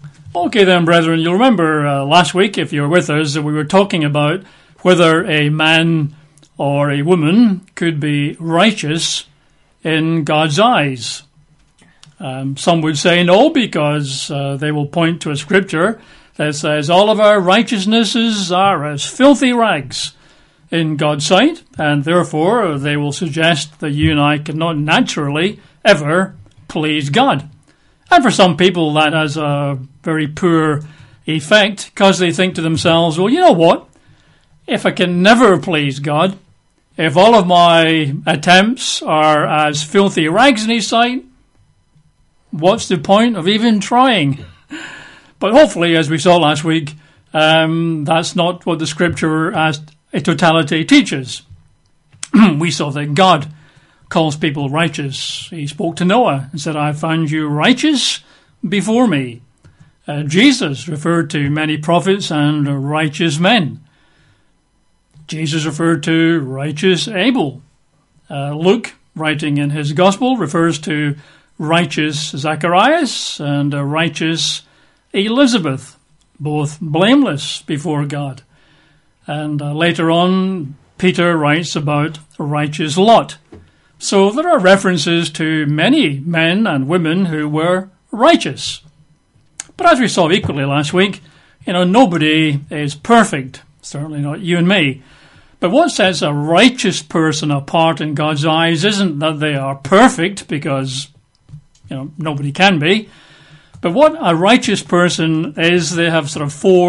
Okay then, brethren, you'll remember last week, if you were with us, that we were talking about whether a man or a woman could be righteous in God's eyes. Some would say no, because they will point to a scripture that says all of our righteousnesses are as filthy rags in God's sight, and therefore they will suggest that you and I cannot naturally ever please God. And for some people that has a very poor effect, because they think to themselves, well, you know what? If I can never please God, if all of my attempts are as filthy rags in His sight, what's the point of even trying? But hopefully, as we saw last week, that's not what the scripture as a totality teaches. We saw that God calls people righteous. He spoke to Noah and said, I found you righteous before me. Jesus referred to many prophets and righteous men. Jesus referred to righteous Abel. Luke, writing in his gospel, refers to righteous Zacharias and righteous Elizabeth, both blameless before God. And later on, Peter writes about righteous Lot. So there are references to many men and women who were righteous. But as we saw equally last week, nobody is perfect. Certainly not you and me. But what sets a righteous person apart in God's eyes isn't that they are perfect, because, nobody can be. But what a righteous person is, they have sort of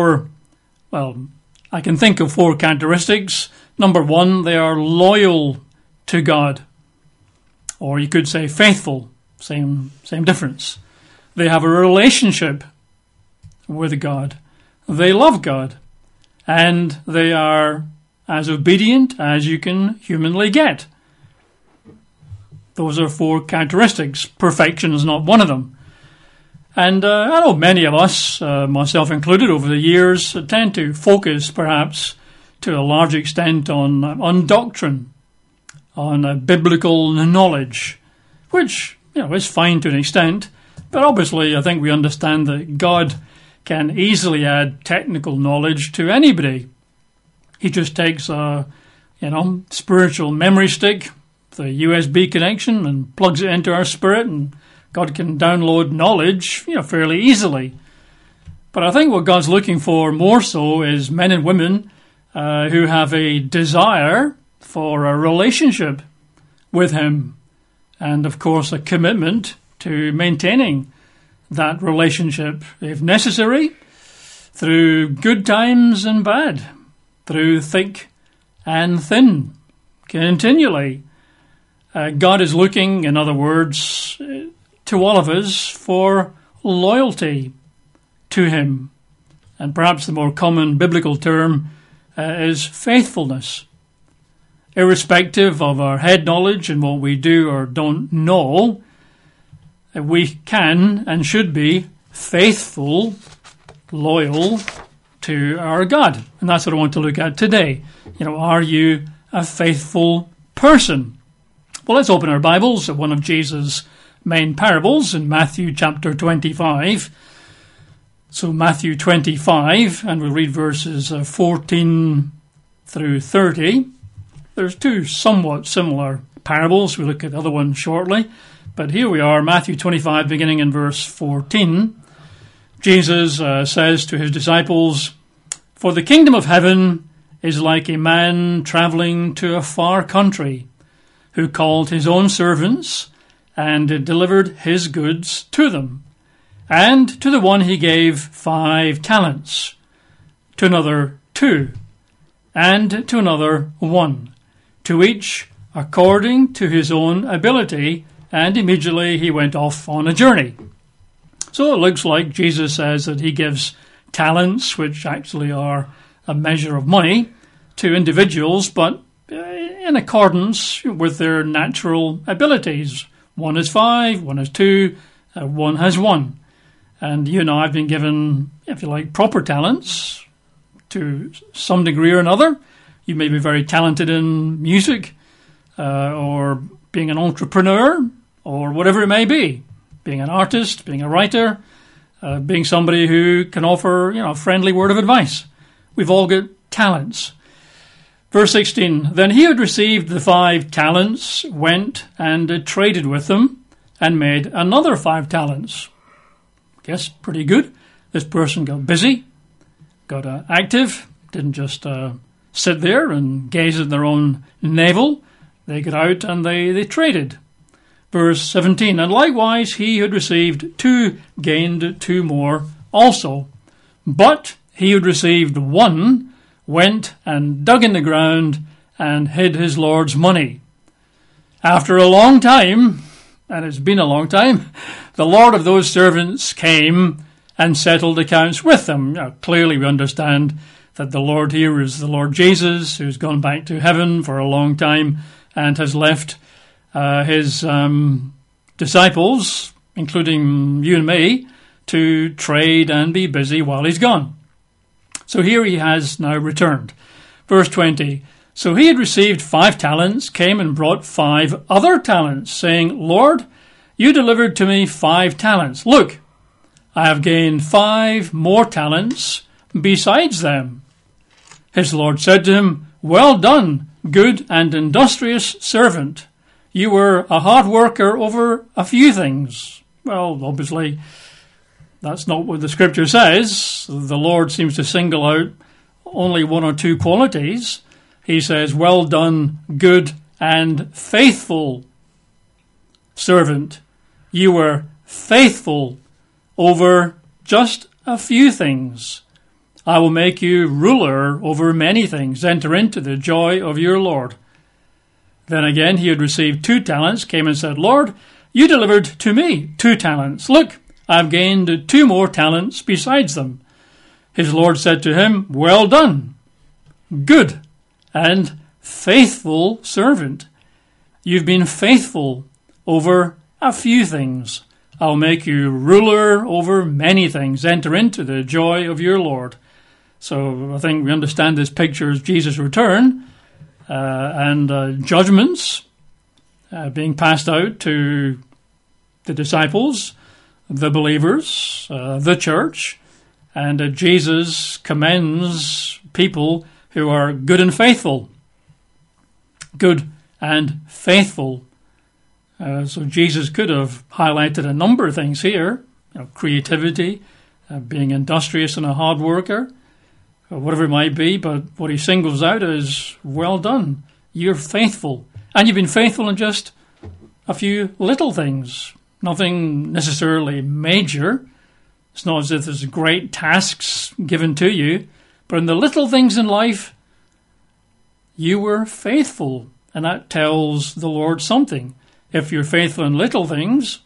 I can think of four characteristics. Number one, they are loyal to God. Or you could say faithful. Same difference. They have a relationship with God. They love God. And they are as obedient as you can humanly get. Those are four characteristics. Perfection is not one of them. And I know many of us, myself included, over the years, tend to focus perhaps to a large extent on doctrine, on biblical knowledge, which is fine to an extent. But obviously I think we understand that God can easily add technical knowledge to anybody. He just takes a spiritual memory stick, the USB connection, and plugs it into our spirit, and God can download knowledge, fairly easily. But I think what God's looking for more so is men and women who have a desire for a relationship with Him, and of course a commitment to maintaining that relationship, if necessary, through good times and bad, through thick and thin, continually. God is looking, in other words, to all of us for loyalty to Him. And perhaps the more common biblical term is faithfulness. Irrespective of our head knowledge and what we do or don't know, we can and should be faithful, loyal to our God. And that's what I want to look at today. Are you a faithful person? Well, let's open our Bibles at one of Jesus' main parables in Matthew chapter 25. So Matthew 25, and we'll read verses 14 through 30. There's two somewhat similar parables. We'll look at the other one shortly. But here we are, Matthew 25, beginning in verse 14. Jesus says to his disciples, "For the kingdom of heaven is like a man travelling to a far country, who called his own servants and delivered his goods to them. And to the one he gave 5 talents, to another 2, and to another 1, to each according to his own ability, and immediately he went off on a journey." So it looks like Jesus says that he gives talents, which actually are a measure of money, to individuals, but in accordance with their natural abilities. One has 5, one has 2, one has 1. And you and I have been given, if you like, proper talents to some degree or another. You may be very talented in music, or being an entrepreneur, or whatever it may be. Being an artist, being a writer, being somebody who can offer, a friendly word of advice. We've all got talents. Verse 16, then he who had received the 5 talents went and traded with them and made another 5 talents. Guess pretty good. This person got busy, got active, didn't just sit there and gaze at their own navel. They got out and they traded. Verse 17, and likewise he who had received 2 gained 2 more also. But he who had received 1 went and dug in the ground and hid his Lord's money. After a long time, and it's been a long time, the Lord of those servants came and settled accounts with them. Now, clearly we understand that the Lord here is the Lord Jesus, who's gone back to heaven for a long time and has left his disciples, including you and me, to trade and be busy while he's gone. So here he has now returned. Verse 20, so he had received 5 talents, came and brought 5 other talents, saying, Lord, you delivered to me 5 talents. Look, I have gained 5 more talents besides them. His Lord said to him, well done, good and industrious servant. You were a hard worker over a few things. Well, obviously, that's not what the scripture says. The Lord seems to single out only 1 or 2 qualities. He says, well done, good and faithful servant. You were faithful over just a few things. I will make you ruler over many things. Enter into the joy of your Lord. Then again he had received 2 talents, came and said, Lord, you delivered to me 2 talents. Look, I've gained 2 more talents besides them. His Lord said to him, well done, good and faithful servant. You've been faithful over a few things. I'll make you ruler over many things. Enter into the joy of your Lord. So I think we understand this picture as Jesus' return and judgments being passed out to the disciples, the believers, the church, and Jesus commends people who are good and faithful. Good and faithful. So Jesus could have highlighted a number of things here. Creativity, being industrious and a hard worker, whatever it might be, but what he singles out is, well done, you're faithful. And you've been faithful in just a few little things. Nothing necessarily major. It's not as if there's great tasks given to you, but in the little things in life, you were faithful. And that tells the Lord something. If you're faithful in little things,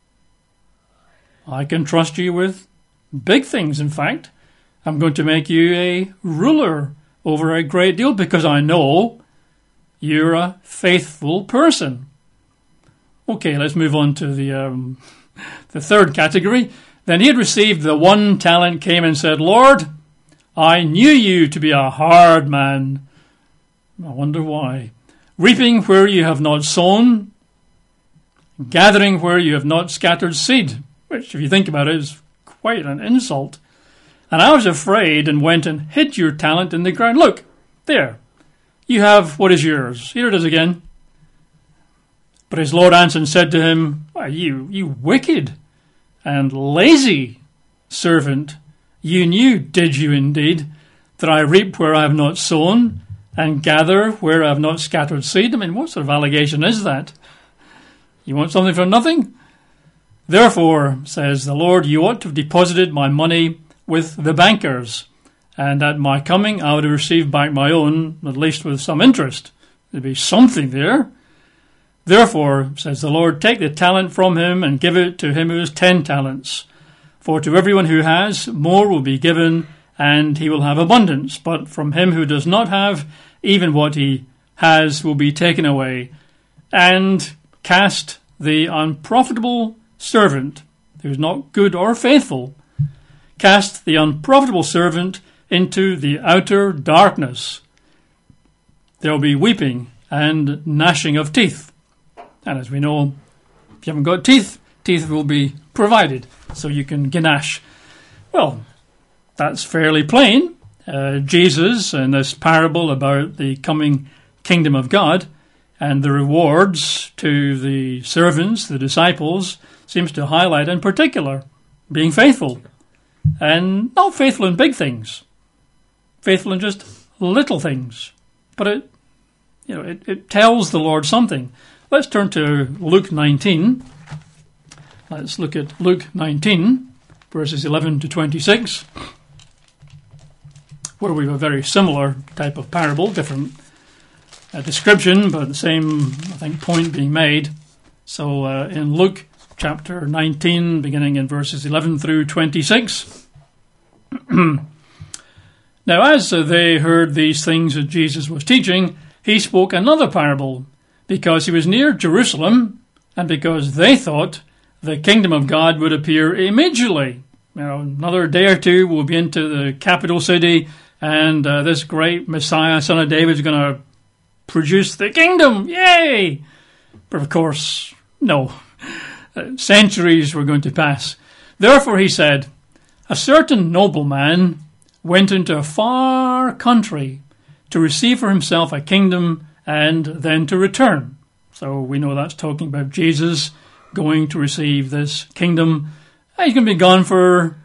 I can trust you with big things. In fact, I'm going to make you a ruler over a great deal because I know you're a faithful person. Okay, let's move on to the third category. Then he had received the 1 talent, came and said, Lord, I knew you to be a hard man. I wonder why. Reaping where you have not sown, gathering where you have not scattered seed, which, if you think about it, is quite an insult. And I was afraid and went and hid your talent in the ground. Look, there, you have what is yours. Here it is again. But his Lord answered and said to him, why, you wicked and lazy servant, you knew, did you indeed, that I reap where I have not sown and gather where I have not scattered seed? I mean, what sort of allegation is that? You want something for nothing? Therefore, says the Lord, you ought to have deposited my money with the bankers, and at my coming I would have received back my own, at least with some interest. There'd be something there. Therefore, says the Lord, take the talent from him and give it to him who has 10 talents. For to everyone who has, more will be given, and he will have abundance. But from him who does not have, even what he has will be taken away. And cast the unprofitable servant, who is not good or faithful, cast the unprofitable servant into the outer darkness. There will be weeping and gnashing of teeth. And as we know, if you haven't got teeth, teeth will be provided, so you can ganache. Well, that's fairly plain. Jesus, in this parable about the coming kingdom of God and the rewards to the servants, the disciples, seems to highlight in particular being faithful. And not faithful in big things, faithful in just little things. But it tells the Lord something. Let's turn to Luke 19. Let's look at Luke 19, verses 11 to 26, where we have a very similar type of parable, different description, but the same, I think, point being made. So in Luke chapter 19, beginning in verses 11 through 26. Now, as they heard these things that Jesus was teaching, he spoke another parable, because he was near Jerusalem, and because they thought the kingdom of God would appear immediately. Another day or two, we'll be into the capital city, and this great Messiah, son of David, is going to produce the kingdom. Yay! But of course, no. Centuries were going to pass. Therefore, he said, a certain nobleman went into a far country to receive for himself a kingdom and then to return. So we know that's talking about Jesus going to receive this kingdom. He's going to be gone for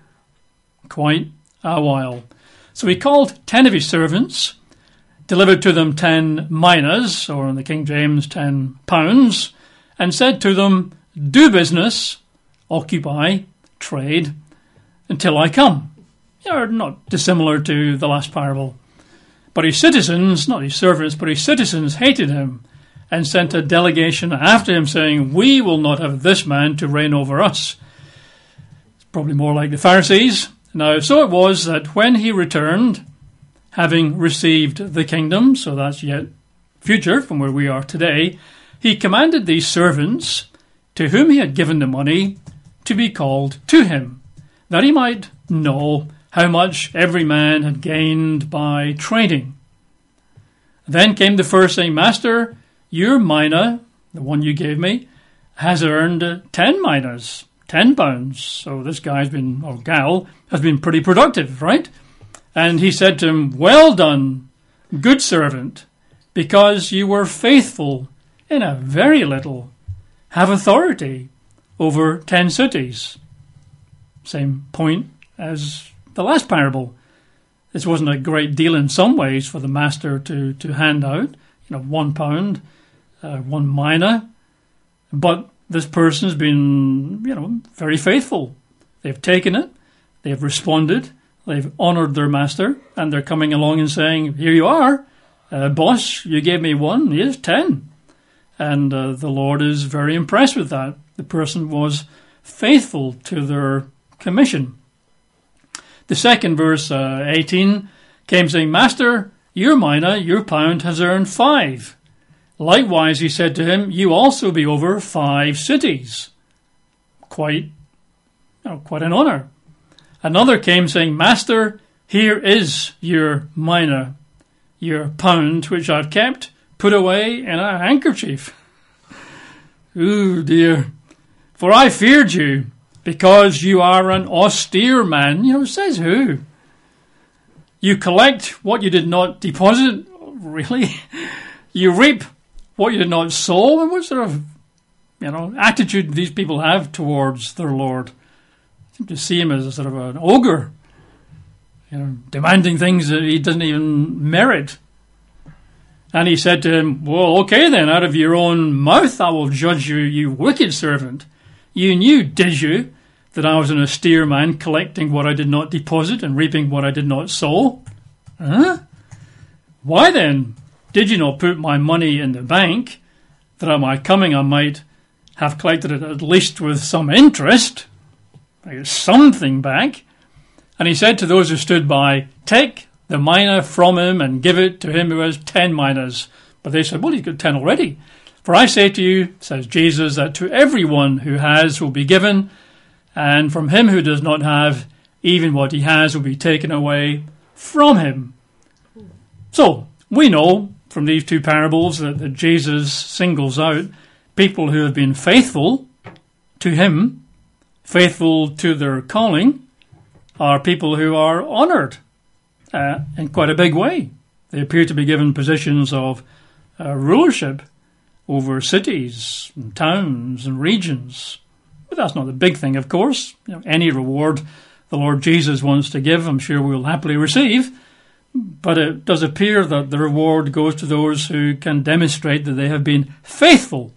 quite a while. So he called 10 of his servants, delivered to them 10 minas, or in the King James, 10 pounds, and said to them, do business, occupy, trade, until I come. Not dissimilar to the last parable. But his citizens, not his servants, but his citizens hated him and sent a delegation after him saying, we will not have this man to reign over us. It's probably more like the Pharisees. Now, so it was that when he returned, having received the kingdom, so that's yet future from where we are today, he commanded these servants to whom he had given the money to be called to him, that he might know how much every man had gained by trading. Then came the first saying, Master, your mina, the one you gave me, has earned 10 minas, 10 pounds. So this guy's been, or gal, has been pretty productive, right? And he said to him, well done, good servant, because you were faithful in a very little, have authority over 10 cities. Same point as the last parable. This wasn't a great deal in some ways for the master to hand out, 1 pound, 1 mina, but this person's been, very faithful. They've taken it, they've responded, they've honoured their master, and they're coming along and saying, here you are, boss, you gave me 1, here's 10. And the Lord is very impressed with that. The person was faithful to their commission. The second verse, 18, came saying, Master, your mina, your pound, has earned 5. Likewise, he said to him, you also be over 5 cities. Quite an honour. Another came saying, Master, here is your mina, your pound, which I've kept, put away in a handkerchief. Ooh, dear. For I feared you, because you are an austere man. It says who? You collect what you did not deposit? Really? You reap what you did not sow? And what sort of, attitude these people have towards their Lord? I seem to see him as a sort of an ogre, demanding things that he doesn't even merit. And he said to him, well, okay then, out of your own mouth I will judge you, you wicked servant. You knew, did you, that I was an austere man, collecting what I did not deposit and reaping what I did not sow? Huh? Why then did you not put my money in the bank, that at my coming I might have collected it at least with some interest, I get something back? And he said to those who stood by, take the mina from him and give it to him who has 10 minas. But they said, well, he's got 10 already. For I say to you, says Jesus, that to everyone who has will be given, and from him who does not have, even what he has will be taken away from him. So, we know from these two parables that Jesus singles out people who have been faithful to him, faithful to their calling are people who are honoured in quite a big way. They appear to be given positions of rulership over cities and towns and regions. But that's not the big thing, of course. Any reward the Lord Jesus wants to give, I'm sure we'll happily receive. But it does appear that the reward goes to those who can demonstrate that they have been faithful.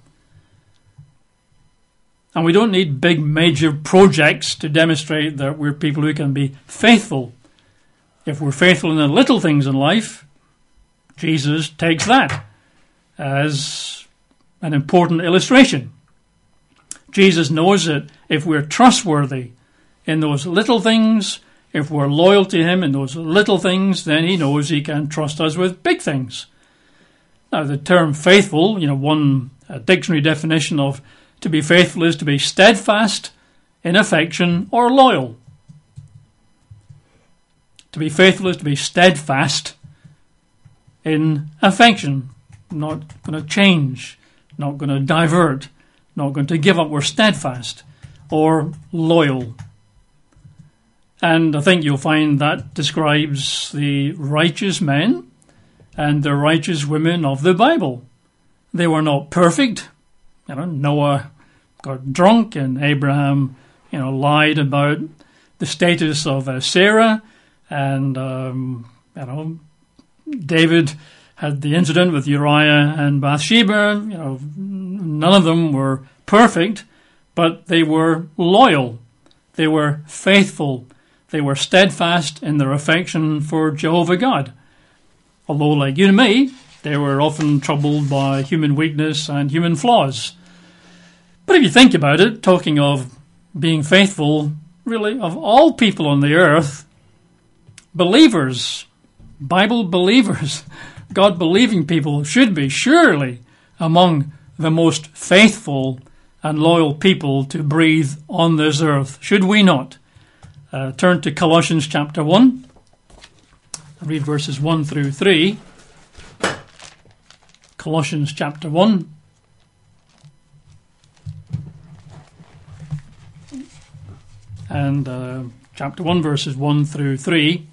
And we don't need big major projects to demonstrate that we're people who can be faithful. If we're faithful in the little things in life, Jesus takes that as an important illustration. Jesus knows that if we're trustworthy in those little things, if we're loyal to him in those little things, then he knows he can trust us with big things. Now, the term faithful, one dictionary definition of to be faithful is to be steadfast in affection or loyal. To be faithful is to be steadfast in affection, not going to change, not going to divert, not going to give up. We're steadfast or loyal. And I think you'll find that describes the righteous men and the righteous women of the Bible. They were not perfect. Noah got drunk and Abraham, lied about the status of Sarah, and, David had the incident with Uriah and Bathsheba. None of them were perfect, but they were loyal. They were faithful. They were steadfast in their affection for Jehovah God. Although, like you and me, they were often troubled by human weakness and human flaws. But if you think about it, talking of being faithful, really, of all people on the earth, believers, Bible believers, God-believing people should be surely among the most faithful and loyal people to breathe on this earth, should we not? Turn to Colossians chapter 1. Read verses 1 through 3. Colossians chapter 1. And chapter 1, verses 1 through 3.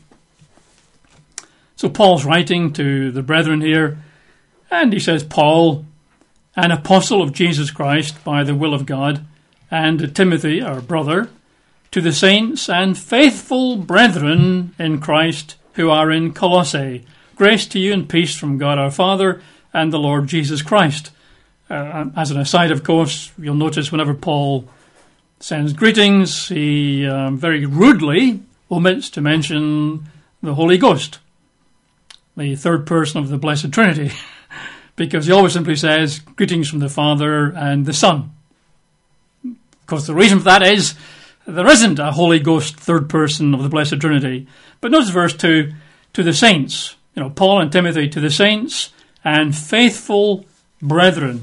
So Paul's writing to the brethren here, and he says, Paul, an apostle of Jesus Christ by the will of God, and Timothy, our brother, to the saints and faithful brethren in Christ who are in Colossae, grace to you and peace from God our Father and the Lord Jesus Christ. As an aside, of course, you'll notice whenever Paul sends greetings, he very rudely omits to mention the Holy Ghost, the third person of the Blessed Trinity, because he always simply says, greetings from the Father and the Son. Of course, the reason for that is there isn't a Holy Ghost third person of the Blessed Trinity. But notice verse 2, to the saints, Paul and Timothy, to the saints and faithful brethren.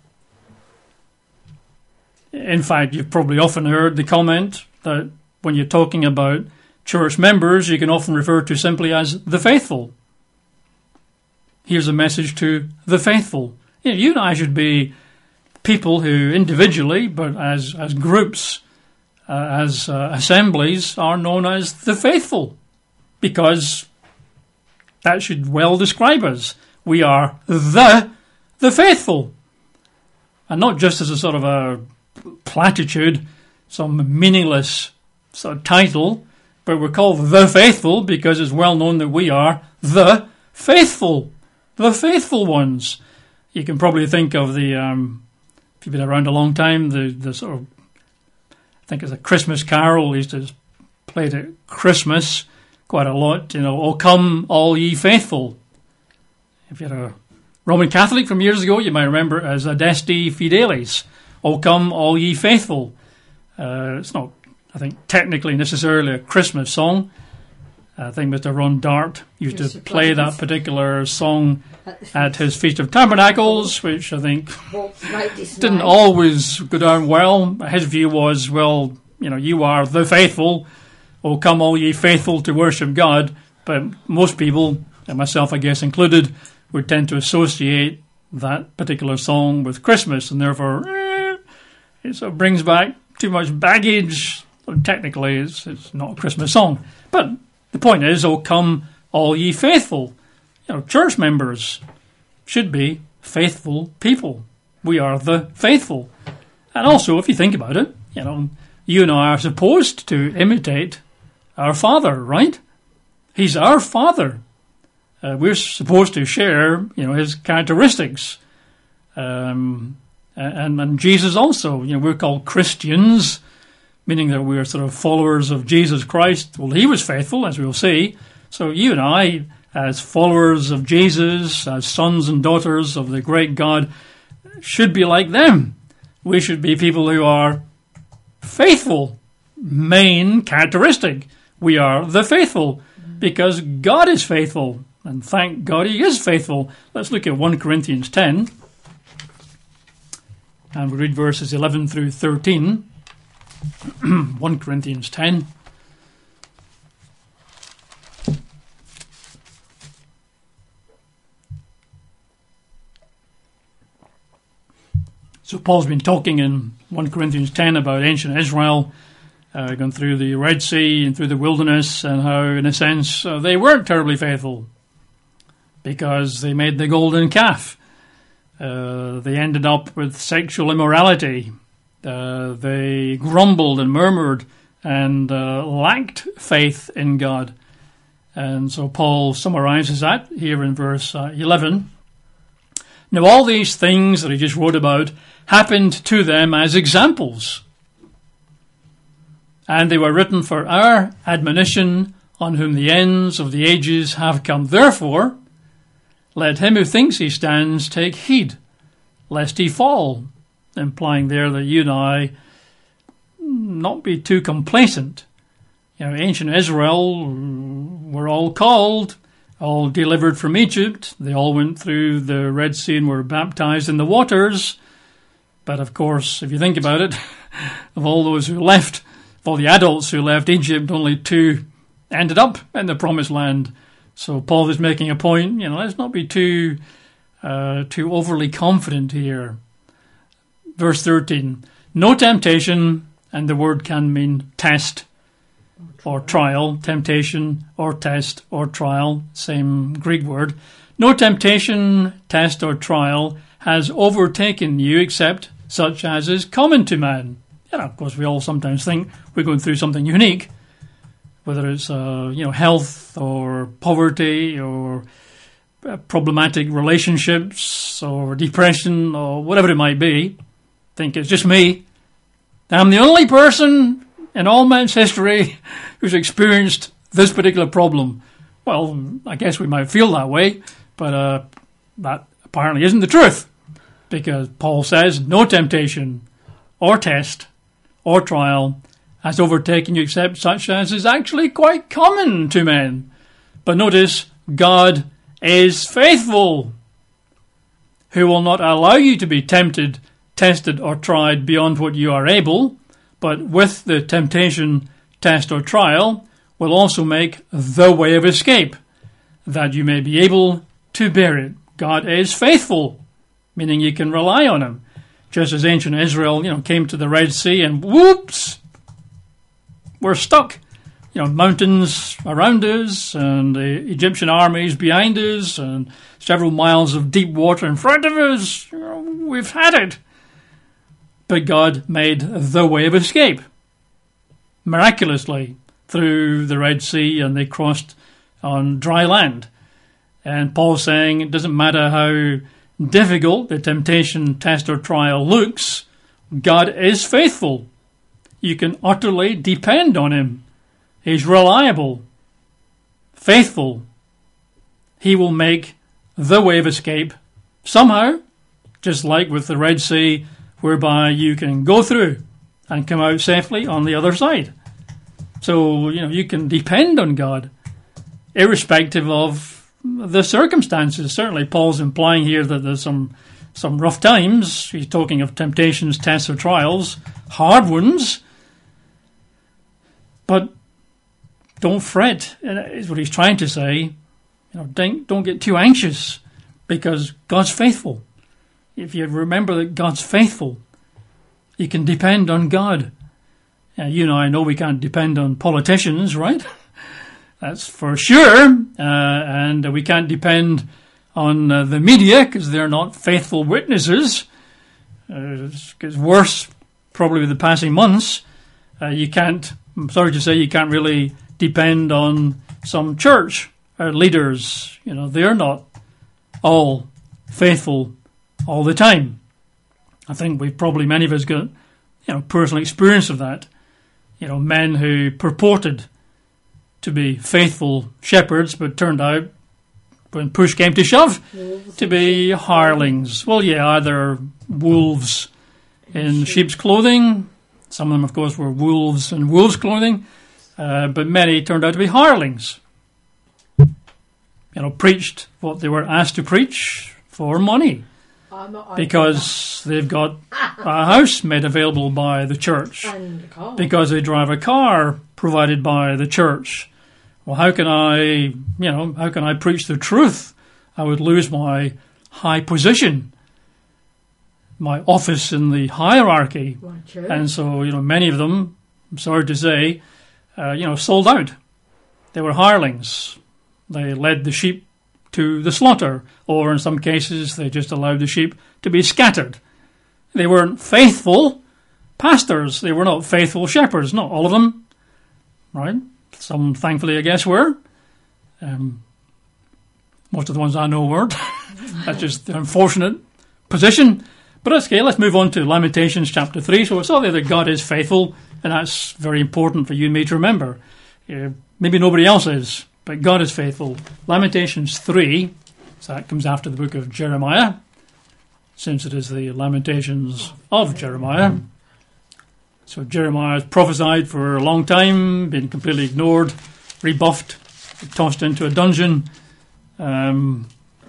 In fact, you've probably often heard the comment that when you're talking about church members, you can often refer to simply as the faithful. Here's a message to the faithful. You and I should be people who individually, but as groups, as assemblies, are known as the faithful, because that should well describe us. We are the faithful, and not just as a sort of a platitude, some meaningless sort of title, but we're called the faithful because it's well known that we are the faithful ones. You can probably think of the, if you've been around a long time, the sort of, I think it's a Christmas carol they used to play at Christmas quite a lot, O come all ye faithful. If you're a Roman Catholic from years ago, you might remember it as Adeste Fideles, O come all ye faithful. It's not, I think, technically necessarily a Christmas song. I think Mr. Ron Dart used to play that particular song at his Feast of Tabernacles, which I think didn't always go down well. His view was, well, you are the faithful. Oh, come all ye faithful to worship God. But most people, and myself I guess included, would tend to associate that particular song with Christmas, and therefore it sort of brings back too much baggage. Well, technically, it's not a Christmas song. But the point is, "O come, all ye faithful." Church members should be faithful people. We are the faithful. And also, if you think about it, you and I are supposed to imitate our Father, right? He's our Father. We're supposed to share, his characteristics. And Jesus also, we're called Christians, meaning that we're sort of followers of Jesus Christ. Well, he was faithful, as we'll see. So you and I, as followers of Jesus, as sons and daughters of the great God, should be like them. We should be people who are faithful. Main characteristic. We are the faithful because God is faithful. And thank God he is faithful. Let's look at 1 Corinthians 10. And we read verses 11 through 13. 1 Corinthians 10. So Paul's been talking in 1 Corinthians 10 about ancient Israel, going through the Red Sea and through the wilderness, and how, in a sense, they weren't terribly faithful because they made the golden calf. They ended up with sexual immorality. They grumbled and murmured and lacked faith in God. And so Paul summarizes that here in verse 11. Now all these things that he just wrote about happened to them as examples. And they were written for our admonition, on whom the ends of the ages have come. Therefore, let him who thinks he stands take heed, lest he fall. Implying there that you and I not be too complacent. Ancient Israel were all called, all delivered from Egypt. They all went through the Red Sea and were baptized in the waters. But of course, if you think about it, of all those who left, of all the adults who left Egypt, only 2 ended up in the Promised Land. So Paul is making a point, let's not be too overly confident here. Verse 13, no temptation, and the word can mean test or trial, temptation or test or trial, same Greek word. No temptation, test or trial has overtaken you except such as is common to man. Of course, we all sometimes think we're going through something unique, whether it's health or poverty or problematic relationships or depression or whatever it might be. Think it's just me. I'm the only person in all man's history who's experienced this particular problem. Well, I guess we might feel that way, but that apparently isn't the truth, because Paul says no temptation or test or trial has overtaken you except such as is actually quite common to men. But notice, God is faithful, who will not allow you to be tempted, tested or tried beyond what you are able, but with the temptation, test or trial will also make the way of escape, that you may be able to bear it. God is faithful, meaning you can rely on him. Just as ancient Israel, came to the Red Sea and whoops, we're stuck. Mountains around us and the Egyptian armies behind us and several miles of deep water in front of us. We've had it. But God made the way of escape miraculously through the Red Sea, and they crossed on dry land. And Paul's saying it doesn't matter how difficult the temptation, test or trial looks, God is faithful. You can utterly depend on him. He's reliable, faithful. He will make the way of escape somehow, just like with the Red Sea, whereby you can go through and come out safely on the other side. So, you can depend on God, irrespective of the circumstances. Certainly, Paul's implying here that there's some rough times. He's talking of temptations, tests, or trials, hard ones. But don't fret, is what he's trying to say. Don't get too anxious, because God's faithful. If you remember that God's faithful, you can depend on God. You and I know we can't depend on politicians, right? That's for sure. And we can't depend on the media because they're not faithful witnesses. It gets worse probably with the passing months. I'm sorry to say, you can't really depend on some church leaders. They're not all faithful all the time. I think many of us got, personal experience of that. Men who purported to be faithful shepherds, but turned out, when push came to shove, to be hirelings. Well, yeah, either wolves in sheep's clothing. Some of them, of course, were wolves in wolves' clothing. But many turned out to be hirelings. Preached what they were asked to preach for money. Because they've got a house made available by the church. Because they drive a car provided by the church. Well, how can I preach the truth? I would lose my high position, my office in the hierarchy. And so, many of them, I'm sorry to say, sold out. They were hirelings. They led the sheep to the slaughter, or in some cases, they just allowed the sheep to be scattered. They weren't faithful pastors. They were not faithful shepherds. Not all of them, right? Some, thankfully, I guess, were. Most of the ones I know weren't. That's just the unfortunate position. But that's okay. Let's move on to Lamentations chapter 3. So it's obvious that God is faithful, and that's very important for you and me to remember. Maybe nobody else is, but God is faithful. Lamentations 3, so that comes after the book of Jeremiah, since it is the Lamentations of Jeremiah. So Jeremiah has prophesied for a long time, been completely ignored, rebuffed, tossed into a dungeon. It's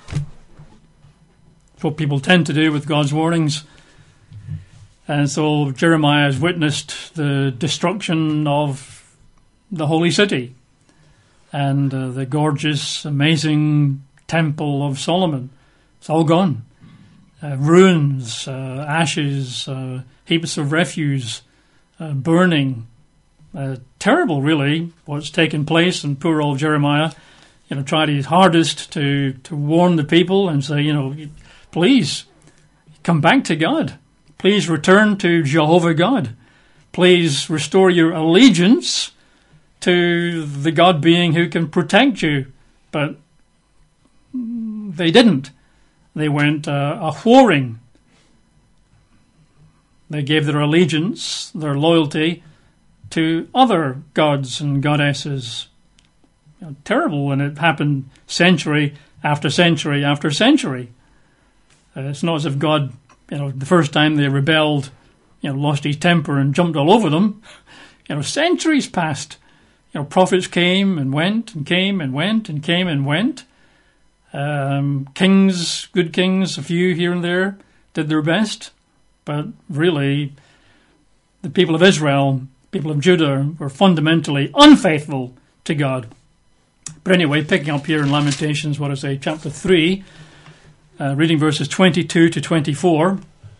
what people tend to do with God's warnings. And so Jeremiah has witnessed the destruction of the holy city and the gorgeous, amazing temple of Solomon. It's all gone. Ruins, ashes, heaps of refuse, burning. Terrible, really, what's taken place. And poor old Jeremiah, tried his hardest to warn the people and say, please come back to God. Please return to Jehovah God. Please restore your allegiance to the God being who can protect you. But they didn't. They went a-whoring. They gave their allegiance, their loyalty, to other gods and goddesses. Terrible, and it happened century after century after century. It's not as if God, the first time they rebelled, lost his temper and jumped all over them. Centuries passed. Prophets came and went and came and went and came and went. Kings, good kings, a few here and there, did their best. But really, the people of Israel, people of Judah, were fundamentally unfaithful to God. But anyway, picking up here in Lamentations, chapter 3, reading verses 22 to 24.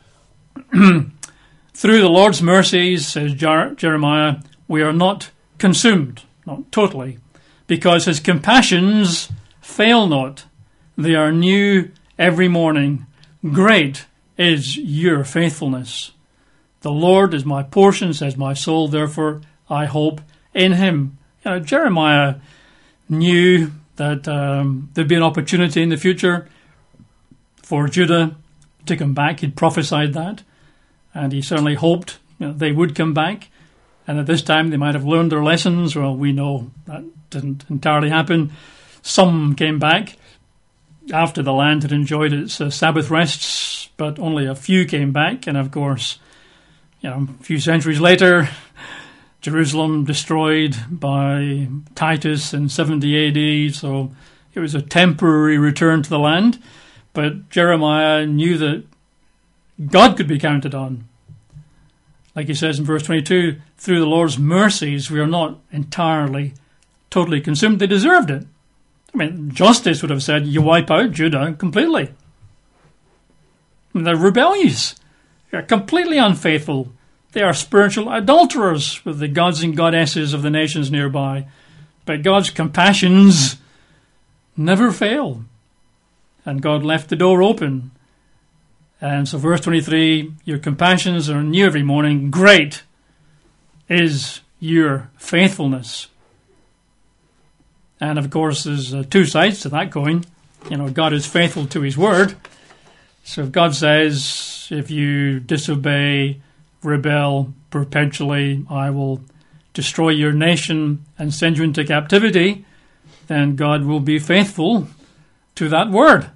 Through the Lord's mercies, says Jeremiah, we are not consumed, not totally, because his compassions fail not. They are new every morning. Great is your faithfulness. The Lord is my portion, says my soul, therefore I hope in him. Jeremiah knew that there'd be an opportunity in the future for Judah to come back. He'd prophesied that, and he certainly hoped they would come back, and at this time they might have learned their lessons. Well, we know that didn't entirely happen. Some came back after the land had enjoyed its Sabbath rests, but only a few came back, and of course, a few centuries later, Jerusalem destroyed by Titus in 70 AD, so it was a temporary return to the land. But Jeremiah knew that God could be counted on. Like he says in verse 22, through the Lord's mercies we are not entirely, totally consumed. They deserved it. Justice would have said, you wipe out Judah completely. They're rebellious. They're completely unfaithful. They are spiritual adulterers with the gods and goddesses of the nations nearby. But God's compassions never fail. And God left the door open. And so verse 23, your compassions are new every morning. Great is your faithfulness. And of course, there's two sides to that coin. You know, God is faithful to his word. So if God says, if you disobey, rebel perpetually, I will destroy your nation and send you into captivity, then God will be faithful to that word.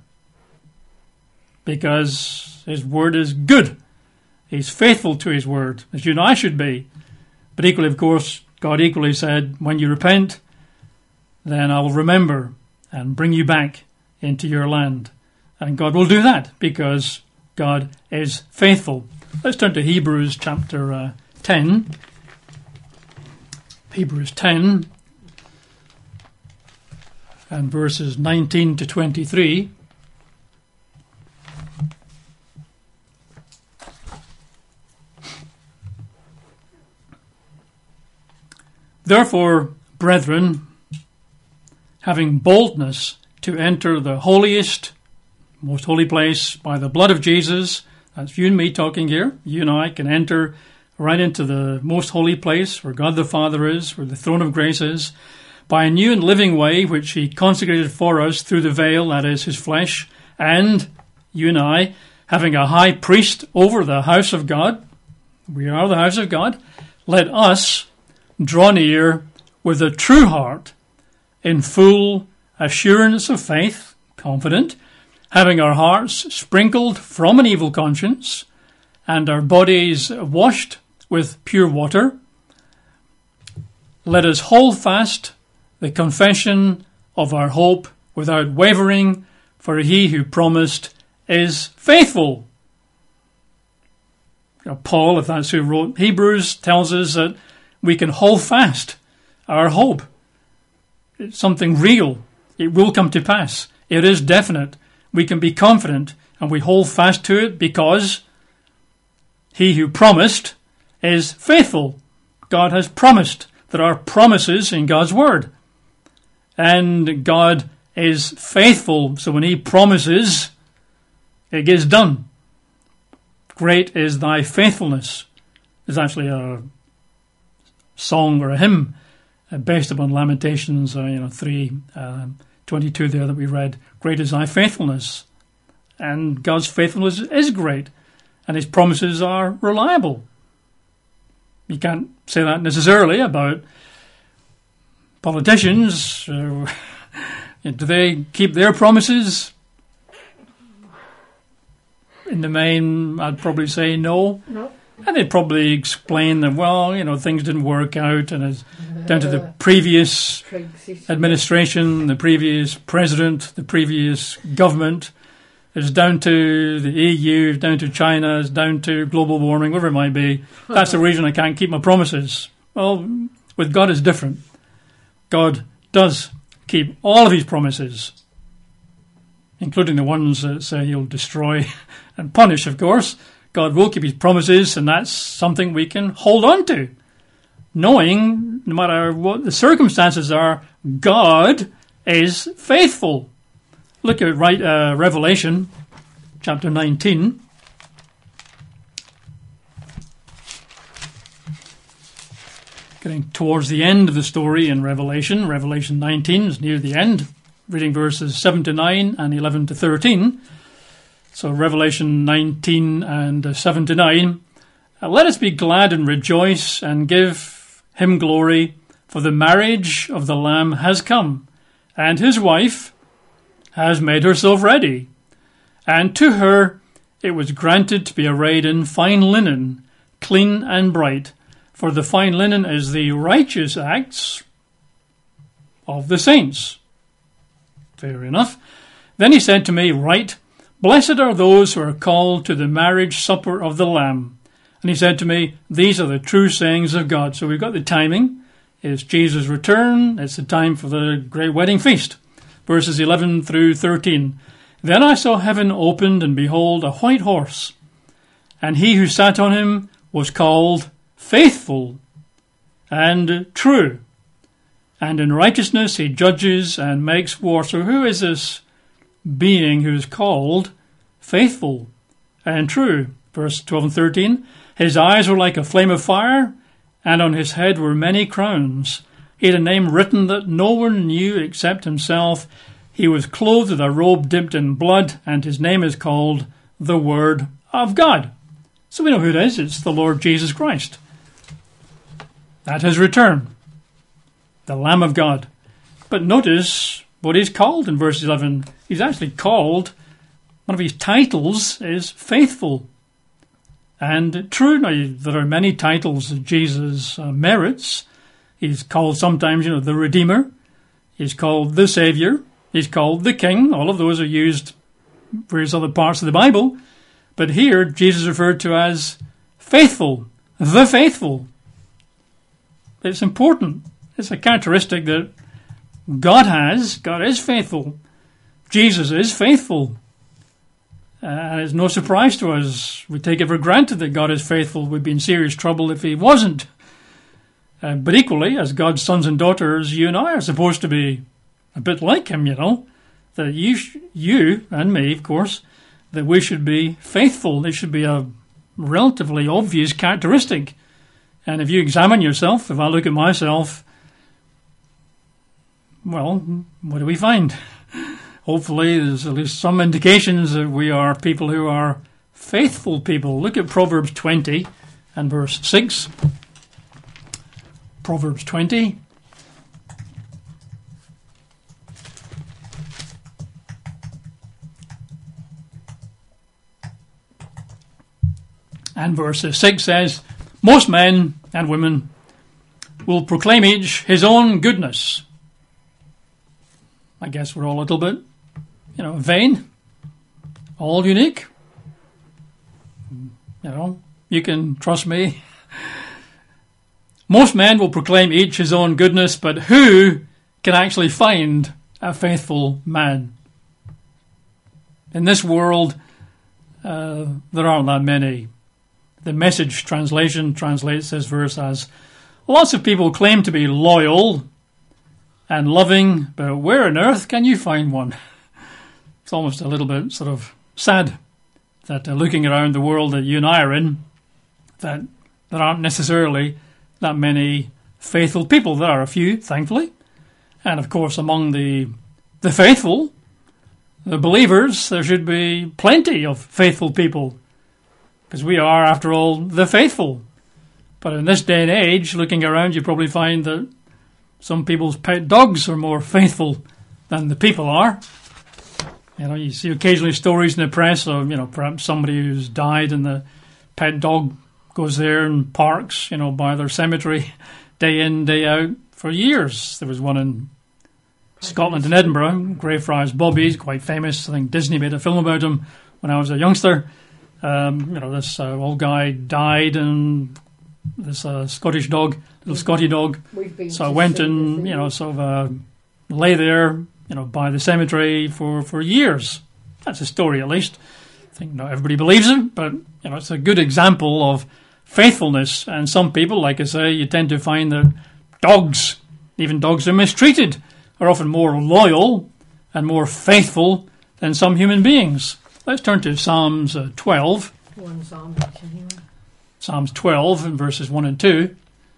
Because his word is good. He's faithful to his word, as you and I should be. But equally, of course, God equally said, when you repent, then I will remember and bring you back into your land. And God will do that because God is faithful. Let's turn to Hebrews chapter 10. Hebrews 10 and verses 19 to 23. Therefore, brethren, having boldness to enter the holiest, most holy place by the blood of Jesus, that's you and me talking here, you and I can enter right into the most holy place where God the Father is, where the throne of grace is, by a new and living way which he consecrated for us through the veil, that is his flesh, and you and I, having a high priest over the house of God, we are the house of God, let us draw near with a true heart, in full assurance of faith, confident, having our hearts sprinkled from an evil conscience, and our bodies washed with pure water. Let us hold fast the confession of our hope without wavering, for he who promised is faithful. Paul, if that's who wrote Hebrews, tells us that we can hold fast our hope. It's something real. It will come to pass. It is definite. We can be confident and we hold fast to it because he who promised is faithful. God has promised. There are promises in God's word. And God is faithful. So when he promises, it gets done. Great is thy faithfulness. There's actually a song or a hymn based upon Lamentations 3:22 there that we read. Great is thy faithfulness. And God's faithfulness is great. And his promises are reliable. You can't say that necessarily about politicians. Do they keep their promises? In the main, I'd probably say no. No. And they'd probably explain that, well, things didn't work out and it's down to the previous administration, the previous president, the previous government. It's down to the EU, it's down to China, it's down to global warming, whatever it might be. That's the reason I can't keep my promises. Well, with God it's different. God does keep all of his promises, including the ones that say he'll destroy and punish, of course. God will keep his promises, and that's something we can hold on to, knowing no matter what the circumstances are, God is faithful. Look at Revelation chapter 19. Getting towards the end of the story in Revelation. Revelation 19 is near the end, reading verses 7 to 9 and 11 to 13. So Revelation 19 and 7 to 9. Let us be glad and rejoice and give him glory, for the marriage of the Lamb has come, and his wife has made herself ready. And to her it was granted to be arrayed in fine linen, clean and bright, for the fine linen is the righteous acts of the saints. Fair enough. Then he said to me, write, blessed are those who are called to the marriage supper of the Lamb. And he said to me, these are the true sayings of God. So we've got the timing. It's Jesus' return. It's the time for the great wedding feast. Verses 11 through 13. Then I saw heaven opened, and behold, a white horse. And he who sat on him was called faithful and true. And in righteousness he judges and makes war. So who is this being who is called faithful and true? Verse 12 and 13. His eyes were like a flame of fire, and on his head were many crowns. He had a name written that no one knew except himself. He was clothed with a robe dipped in blood, and his name is called the Word of God. So we know who it is. It's the Lord Jesus Christ. At his return, the Lamb of God. But notice what he's called in verse 11. He's actually called, one of his titles is faithful and true. Now, there are many titles that Jesus merits. He's called sometimes, the Redeemer. He's called the Savior. He's called the King. All of those are used for various other parts of the Bible. But here, Jesus is referred to as faithful, the faithful. It's important. It's a characteristic that God has. God is faithful. Jesus is faithful. And it's no surprise to us. We take it for granted that God is faithful. We'd be in serious trouble if he wasn't. But equally, as God's sons and daughters, you and I are supposed to be a bit like him, That you and me, of course, that we should be faithful. This should be a relatively obvious characteristic. And if you examine yourself, if I look at myself, well, what do we find? Hopefully there's at least some indications that we are people who are faithful people. Look at Proverbs 20 and verse 6. Proverbs 20. And verse 6 says, most men and women will proclaim each his own goodness. I guess we're all a little bit, vain, all unique. You can trust me. Most men will proclaim each his own goodness, but who can actually find a faithful man? In this world, there aren't that many. The Message translation translates this verse as, lots of people claim to be loyal and loving, but where on earth can you find one? It's almost a little bit sort of sad that looking around the world that you and I are in, that there aren't necessarily that many faithful people. There are a few, thankfully. And of course, among the faithful, the believers, there should be plenty of faithful people, because we are, after all, the faithful. But in this day and age, looking around, you probably find that some people's pet dogs are more faithful than the people are. You see occasionally stories in the press of, perhaps somebody who's died and the pet dog goes there and parks, by their cemetery day in, day out for years. There was one in Scotland in Edinburgh, Greyfriars Bobby. He's quite famous. I think Disney made a film about him when I was a youngster. This old guy died, and this Scottish dog, little Scotty dog. So I went and, lay there, by the cemetery for years. That's a story, at least. I think not everybody believes it, but, it's a good example of faithfulness. And some people, like I say, you tend to find that dogs, even dogs that are mistreated, are often more loyal and more faithful than some human beings. Let's turn to Psalms 12. One Psalm, anyway. Psalms 12 and verses 1 and 2.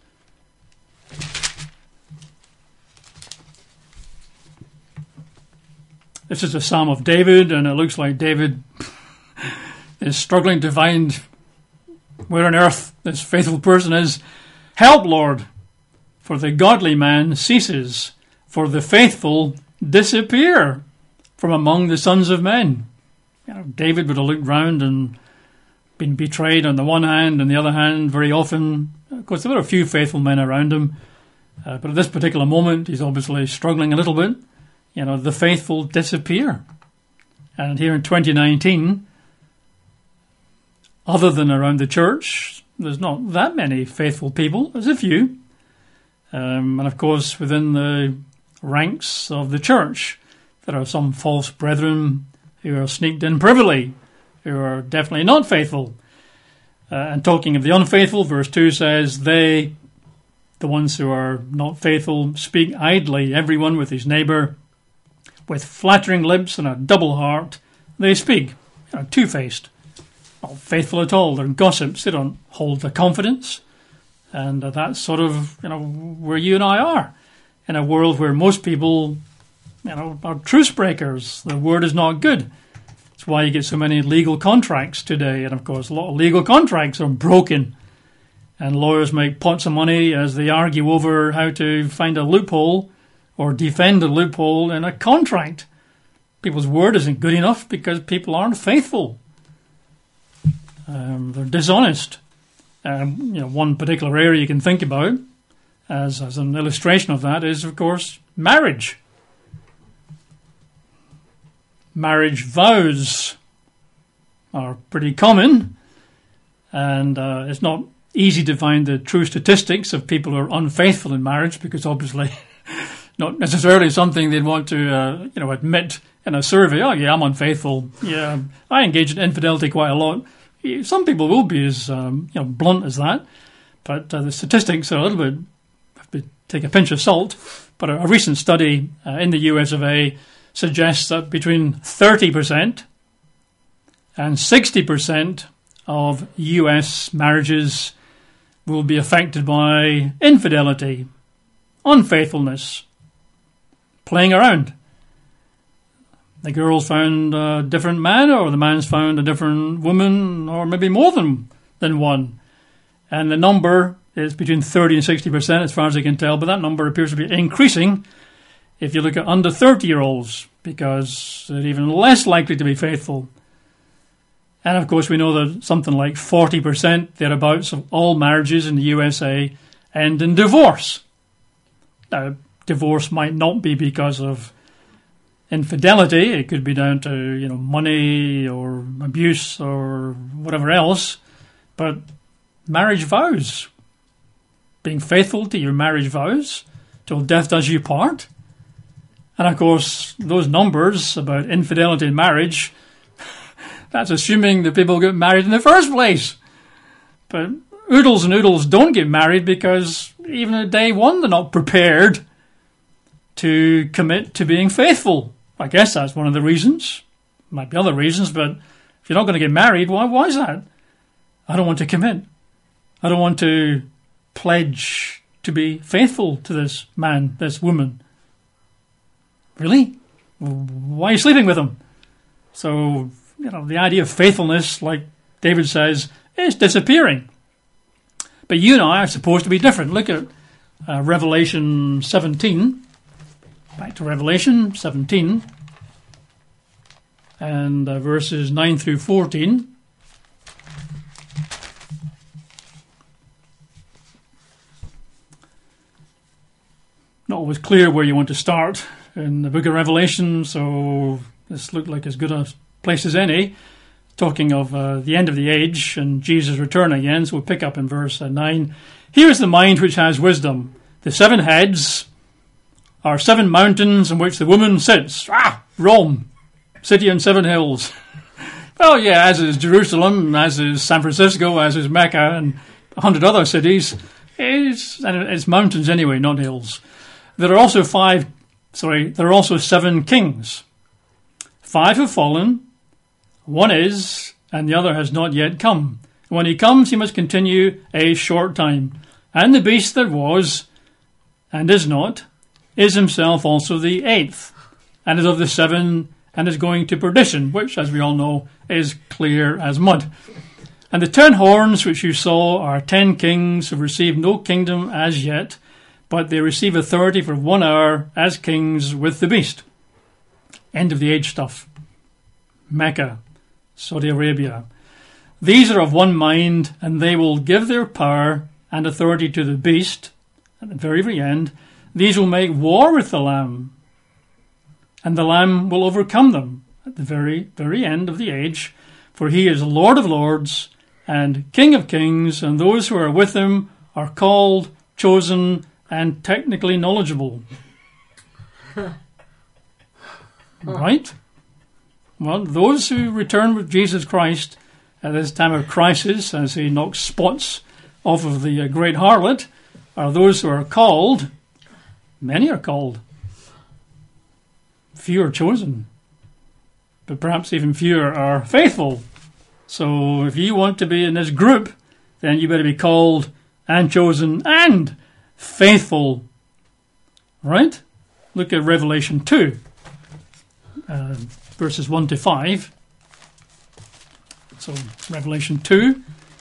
This is a Psalm of David, and it looks like David is struggling to find where on earth this faithful person is. Help, Lord, for the godly man ceases, for the faithful disappear from among the sons of men. David would have looked round and been betrayed on the one hand, and the other hand, very often. Of course, there were a few faithful men around him, but at this particular moment, he's obviously struggling a little bit. The faithful disappear. And here in 2019, other than around the church, there's not that many faithful people. There's a few. And of course, within the ranks of the church, there are some false brethren who are sneaked in privily, who are definitely not faithful. And talking of the unfaithful, verse 2 says, they, the ones who are not faithful, speak idly, everyone with his neighbour, with flattering lips and a double heart. They speak, two-faced, not faithful at all. They're gossips. They don't hold the confidence. And that's sort of, where you and I are, in a world where most people, are truce breakers. The word is not good. That's why you get so many legal contracts today. And, of course, a lot of legal contracts are broken. And lawyers make pots of money as they argue over how to find a loophole or defend a loophole in a contract. People's word isn't good enough because people aren't faithful. They're dishonest. One particular area you can think about as an illustration of that is, of course, marriage. Marriage vows are pretty common, and it's not easy to find the true statistics of people who are unfaithful in marriage, because obviously not necessarily something they'd want to admit in a survey. Oh yeah, I'm unfaithful. Yeah, I engage in infidelity quite a lot. Some people will be as blunt as that, but the statistics are a little bit, have to take a pinch of salt. But a recent study in the US of A suggests that between 30% and 60% of US marriages will be affected by infidelity, unfaithfulness, playing around. The girl's found a different man, or the man's found a different woman, or maybe more than one. And the number is between 30 and 60% as far as I can tell, but that number appears to be increasing if you look at under 30-year-olds, because they're even less likely to be faithful. And of course we know that something like 40% thereabouts of all marriages in the USA end in divorce. Now, divorce might not be because of infidelity. It could be down to money or abuse or whatever else. But marriage vows, being faithful to your marriage vows till death does you part. And of course those numbers about infidelity in marriage, that's assuming that people get married in the first place. But oodles and oodles don't get married because even at day one they're not prepared to commit to being faithful. I guess that's one of the reasons. Might be other reasons, but if you're not going to get married, why is that? I don't want to commit. I don't want to pledge to be faithful to this man, this woman. Really? Why are you sleeping with him? So, the idea of faithfulness, like David says, is disappearing. But you and I are supposed to be different. Look at Revelation 17. Back to Revelation 17 and verses 9 through 14. Not always clear where you want to start in the book of Revelation, so this looked like as good a place as any. Talking of the end of the age and Jesus' return again, so we'll pick up in verse 9. Here is the mind which has wisdom. The 7 heads are 7 mountains on which the woman sits. Rome, city on 7 hills. Well, yeah, as is Jerusalem, as is San Francisco, as is Mecca, and 100 other cities. It's mountains anyway, not hills. There are also 7 kings. 5 have fallen, 1 is, and the other has not yet come. When he comes, he must continue a short time. And the beast that was, and is not, is himself also the 8th, and is of the 7, and is going to perdition, which, as we all know, is clear as mud. And the 10 horns which you saw are 10 kings who have received no kingdom as yet, but they receive authority for 1 hour as kings with the beast. End of the age stuff. Mecca, Saudi Arabia. These are of one mind, and they will give their power and authority to the beast at the very, very end. These will make war with the Lamb, and the Lamb will overcome them at the very, very end of the age, for he is Lord of lords and King of kings, and those who are with him are called, chosen, and technically knowledgeable. Right? Well, those who return with Jesus Christ at this time of crisis, as he knocks spots off of the great harlot, are those who are called. Many are called. Few are chosen. But perhaps even fewer are faithful. So if you want to be in this group, then you better be called and chosen and faithful. Right? Look at Revelation 2, verses 1 to 5. So, Revelation 2.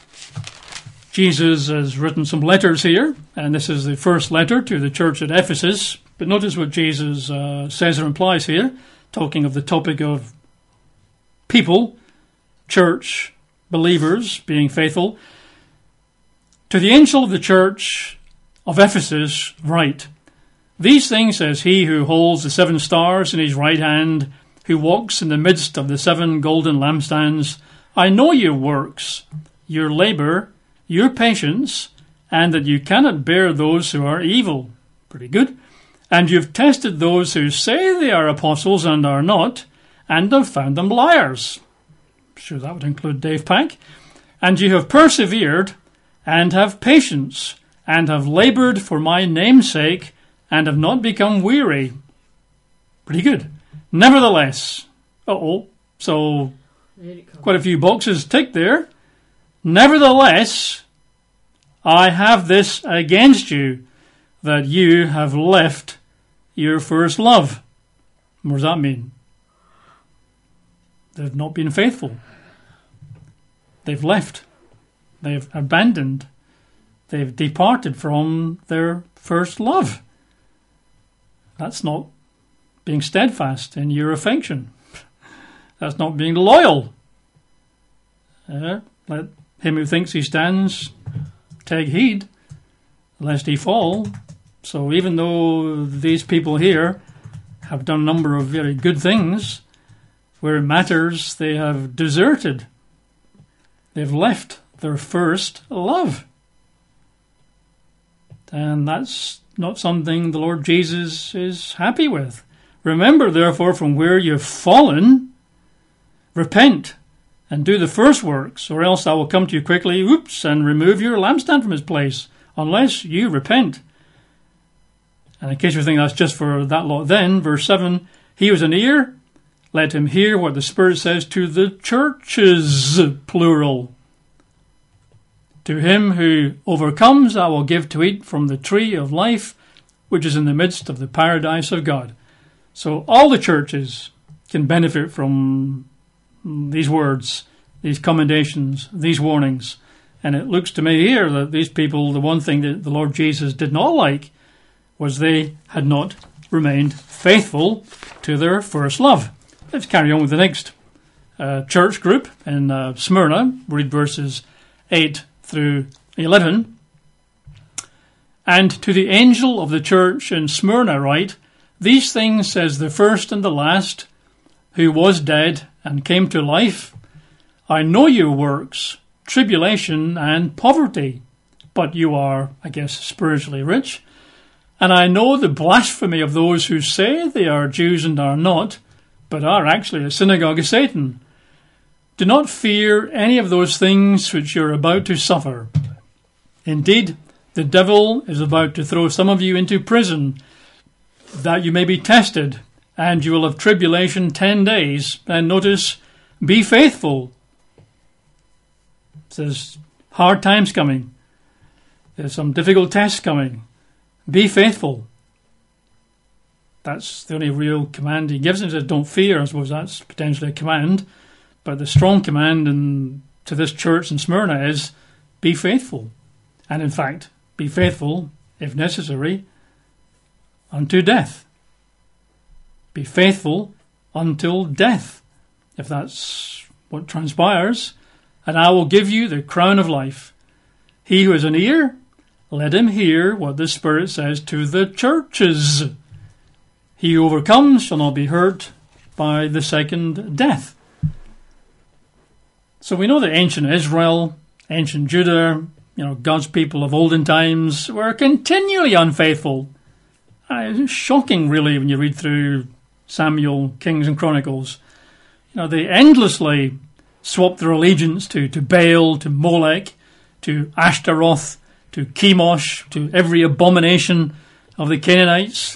Jesus has written some letters here, and this is the first letter to the church at Ephesus. But notice what Jesus says or implies here, talking of the topic of people, church, believers, being faithful. To the angel of the church of Ephesus, write, "These things says he who holds the 7 stars in his right hand, who walks in the midst of the 7 golden lampstands. I know your works, your labour, your patience, and that you cannot bear those who are evil." Pretty good. "And you've tested those who say they are apostles and are not, and have found them liars." I'm sure that would include Dave Pack. "And you have persevered, and have patience, and have laboured for my name's sake, and have not become weary." Pretty good. "Nevertheless," so quite a few boxes ticked there. "Nevertheless, I have this against you, that you have left your first love." What does that mean? They've not been faithful. They've left. They've abandoned. They've departed from their first love. That's not being steadfast in your affection. That's not being loyal. Let him who thinks he stands take heed, lest he fall. So even though these people here have done a number of very good things, where it matters, they have deserted. They've left their first love. And that's not something the Lord Jesus is happy with. "Remember, therefore, from where you've fallen, repent, and do the first works, or else I will come to you quickly, and remove your lampstand from its place, unless you repent." And in case you think that's just for that lot then, verse 7, "He who has an ear, let him hear what the Spirit says to the churches," plural. "To him who overcomes, I will give to eat from the tree of life, which is in the midst of the paradise of God." So all the churches can benefit from these words, these commendations, these warnings. And it looks to me here that these people, the one thing that the Lord Jesus did not like was they had not remained faithful to their first love. Let's carry on with the next church group in Smyrna. Read verses 8 through 11. "And to the angel of the church in Smyrna write, These things says the first and the last, who was dead and came to life. I know your works, tribulation and poverty, but you are, I guess, spiritually rich. And I know the blasphemy of those who say they are Jews and are not, but are actually a synagogue of Satan. Do not fear any of those things which you're about to suffer. Indeed, the devil is about to throw some of you into prison, that you may be tested, and you will have tribulation 10 days. And notice, be faithful. It says, hard times coming. There's some difficult tests coming. Be faithful. That's the only real command he gives. He says, don't fear. I suppose that's potentially a command. But the strong command to this church in Smyrna is, be faithful. And in fact, be faithful, if necessary, unto death. Be faithful until death, if that's what transpires. And I will give you the crown of life. He who has an ear, let him hear what the Spirit says to the churches. He who overcomes shall not be hurt by the second death. So we know that ancient Israel, ancient Judah, God's people of olden times were continually unfaithful. It's shocking, really, when you read through Samuel, Kings and Chronicles. They endlessly swapped their allegiance to Baal, to Molech, to Ashtaroth, to Chemosh, to every abomination of the Canaanites.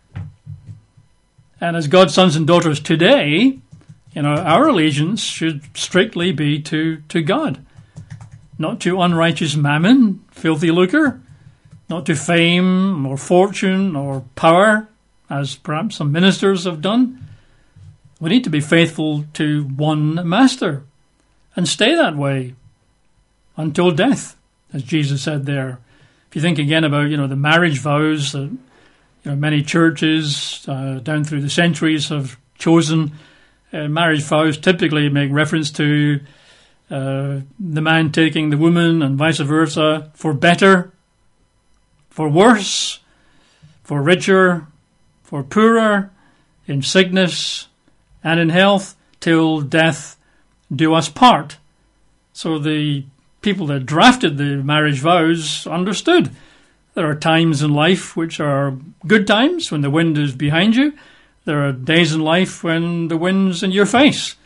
And as God's sons and daughters today, our allegiance should strictly be to God. Not to unrighteous mammon, filthy lucre, not to fame or fortune or power, as perhaps some ministers have done. We need to be faithful to one master and stay that way until death, as Jesus said there. If you think again about, the marriage vows that, many churches down through the centuries have chosen, marriage vows typically make reference to the man taking the woman and vice versa, for better, for worse, for richer, for poorer, in sickness and in health, till death do us part. So the people that drafted the marriage vows understood there are times in life which are good times when the wind is behind you. There are days in life when the wind's in your face.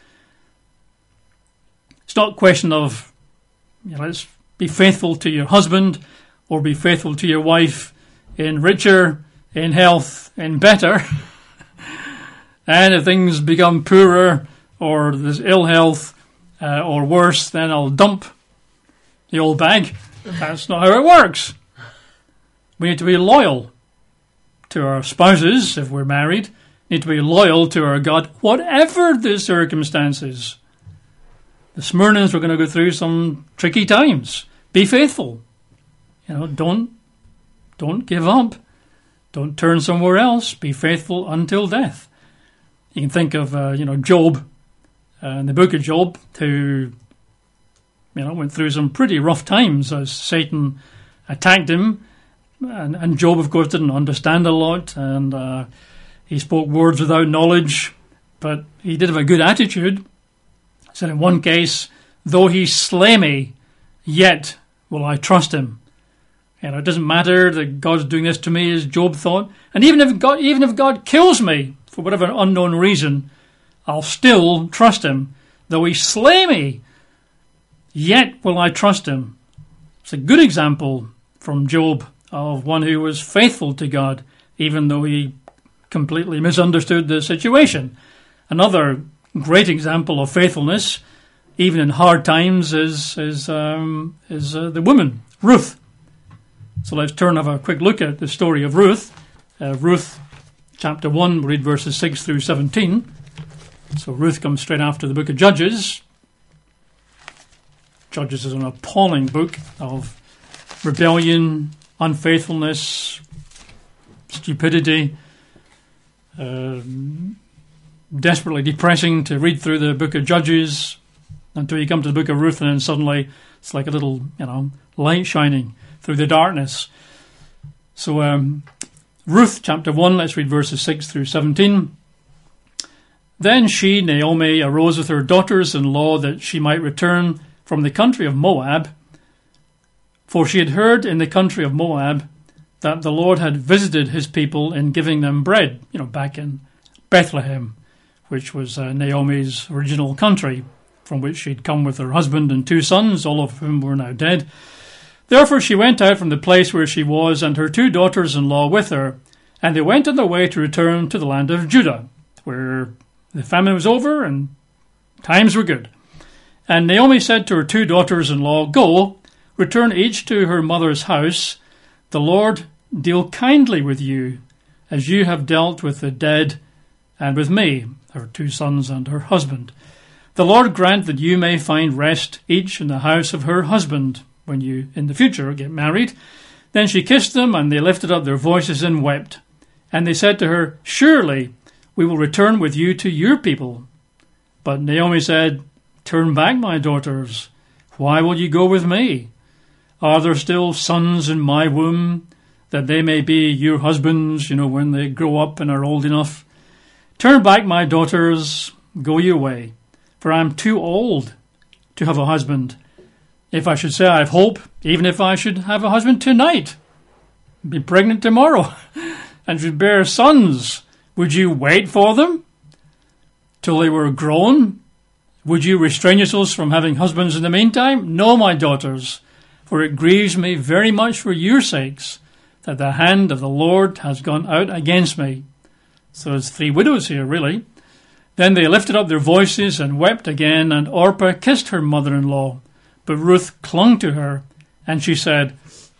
It's not a question of, let's be faithful to your husband or be faithful to your wife in richer, in health, in better. And if things become poorer or there's ill health or worse, then I'll dump the old bag. That's not how it works. We need to be loyal to our spouses if we're married. We need to be loyal to our God, whatever the circumstances. The Smyrnans were going to go through some tricky times. Be faithful. Don't give up. Don't turn somewhere else. Be faithful until death. You can think of, Job, in the book of Job, who, went through some pretty rough times as Satan attacked him. And Job, of course, didn't understand a lot, and he spoke words without knowledge, but he did have a good attitude. He said in one case, though he slay me, yet will I trust him. It doesn't matter that God's doing this to me, as Job thought. And even if God kills me for whatever unknown reason, I'll still trust him. Though he slay me, yet will I trust him. It's a good example from Job of one who was faithful to God, even though he completely misunderstood the situation. Another great example of faithfulness, even in hard times, is the woman, Ruth. So let's turn and have a quick look at the story of Ruth. Ruth chapter 1, we'll read verses 6 through 17. So Ruth comes straight after the book of Judges. Judges is an appalling book of rebellion, unfaithfulness, stupidity. Desperately depressing to read through the book of Judges until you come to the book of Ruth, and then suddenly it's like a little, light shining through the darkness. So Ruth chapter 1, let's read verses 6 through 17. Then she, Naomi, arose with her daughters-in-law that she might return from the country of Moab, for she had heard in the country of Moab that the Lord had visited his people in giving them bread, back in Bethlehem, which was Naomi's original country, from which she'd come with her husband and 2 sons, all of whom were now dead. Therefore she went out from the place where she was, and her 2 daughters-in-law with her, and they went on their way to return to the land of Judah, where the famine was over and times were good. And Naomi said to her 2 daughters-in-law, Go, return each to her mother's house. The Lord deal kindly with you, as you have dealt with the dead and with me, her 2 sons and her husband. The Lord grant that you may find rest, each in the house of her husband, when you in the future get married. Then she kissed them, and they lifted up their voices and wept. And they said to her, Surely we will return with you to your people. But Naomi said, Turn back, my daughters. Why will you go with me? Are there still sons in my womb, that they may be your husbands, when they grow up and are old enough? Turn back, my daughters, go your way, for I am too old to have a husband. If I should say I have hope, even if I should have a husband tonight, be pregnant tomorrow, and should bear sons, would you wait for them till they were grown Would you restrain yourselves from having husbands in the meantime? No, my daughters, for it grieves me very much for your sakes that the hand of the Lord has gone out against me. So there's 3 widows here, really. Then they lifted up their voices and wept again, and Orpah kissed her mother-in-law. But Ruth clung to her, and she said,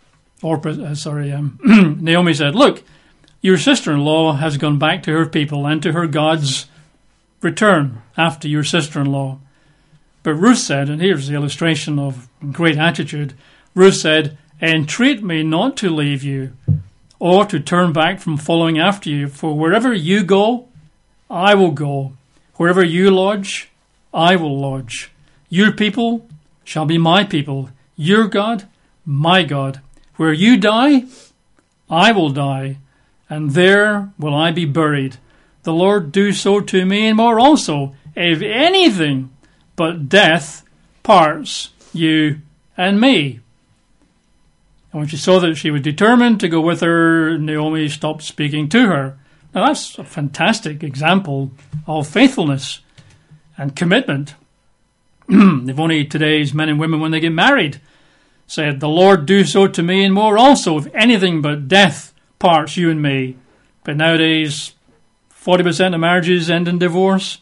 Naomi said, look, your sister-in-law has gone back to her people and to her gods. Return after your sister-in-law. But Ruth said, and here's the illustration of great attitude, Ruth said, entreat me not to leave you or to turn back from following after you, for wherever you go, I will go. Wherever you lodge, I will lodge. Your people shall be my people, your God, my God. Where you die, I will die, and there will I be buried. The Lord do so to me and more also, if anything but death parts you and me. And when she saw that she was determined to go with her, Naomi stopped speaking to her. Now that's a fantastic example of faithfulness and commitment. If only today's men and women, when they get married, said, the Lord do so to me and more also, if anything but death parts you and me. But nowadays, 40% of marriages end in divorce,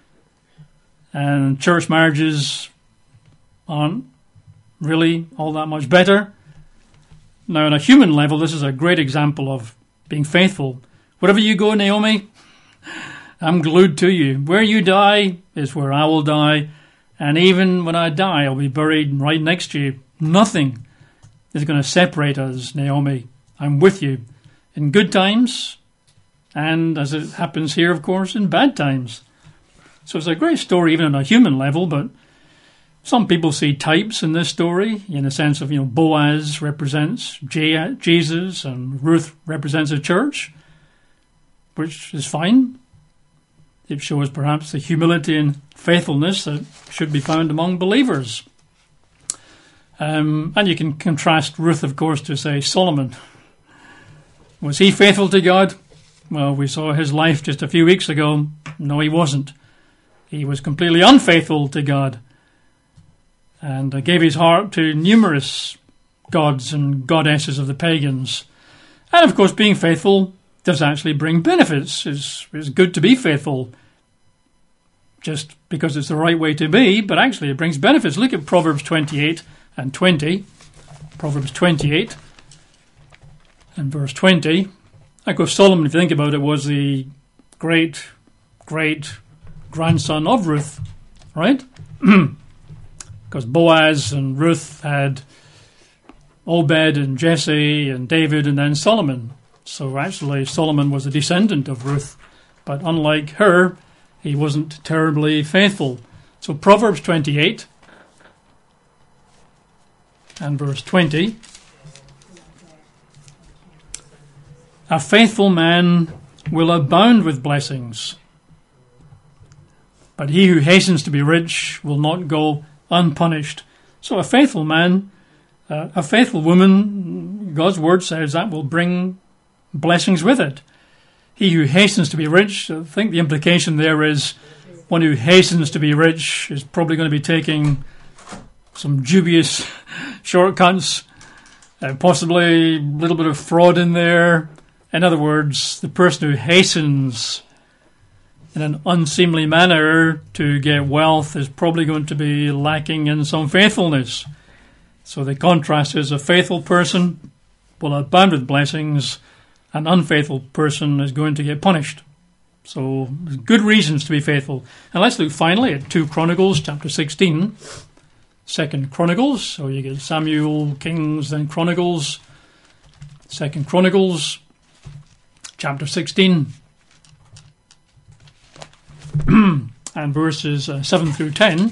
and church marriages aren't really all that much better. Now, on a human level, this is a great example of being faithful. Wherever you go, Naomi, I'm glued to you. Where you die is where I will die, and even when I die, I'll be buried right next to you. Nothing is going to separate us, Naomi. I'm with you in good times, and as it happens here, of course, in bad times. So it's a great story even on a human level, but some people see types in this story in the sense of, Boaz represents Jesus and Ruth represents a church, which is fine. It shows perhaps the humility and faithfulness that should be found among believers. And you can contrast Ruth, of course, to, say, Solomon. Was he faithful to God? Well, we saw his life just a few weeks ago. No, he wasn't. He was completely unfaithful to God and gave his heart to numerous gods and goddesses of the pagans. And, of course, being faithful does actually bring benefits. It's good to be faithful just because it's the right way to be, but actually it brings benefits. Look at Proverbs 28 and 20. Proverbs 28 and verse 20. Of course, Solomon, if you think about it, was the great grandson of Ruth, right? Because Boaz and Ruth had Obed and Jesse and David and then Solomon. So actually Solomon was a descendant of Ruth, but unlike her, he wasn't terribly faithful. So Proverbs 28 and verse 20. A faithful man will abound with blessings, but he who hastens to be rich will not go unpunished. So a faithful man, a faithful woman, God's word says that will bring blessings with it. He who hastens to be rich, I think the implication there is one who hastens to be rich is probably going to be taking some dubious shortcuts, possibly a little bit of fraud in there. In other words, the person who hastens in an unseemly manner to get wealth is probably going to be lacking in some faithfulness. So the contrast is a faithful person will abound with blessings, an unfaithful person is going to get punished. So there's good reasons to be faithful. And let's look finally at 2 Chronicles chapter 16. 2 Chronicles, so you get Samuel, Kings, then Chronicles. 2 Chronicles chapter 16 and verses 7 through 10.